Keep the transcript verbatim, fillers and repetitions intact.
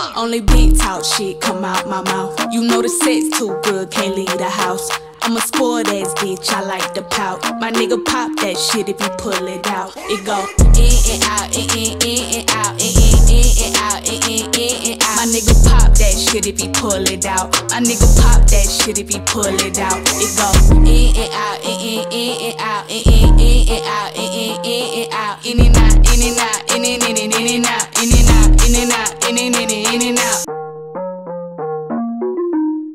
Only big talk shit come out my mouth. You know the sex too good, can't leave the house. I'm a spoiled ass bitch, I like to pout. My nigga pop that shit if he pull it out. It go in and out, in, in, in and out, in, in, in and out, in, in, in and out. My nigga pop that shit if he pull it out. My nigga pop that shit if he pull it out. It go in and out, in, in, in and out, in, in, in and out, in, in, in and out, in and out, in and out, in and in and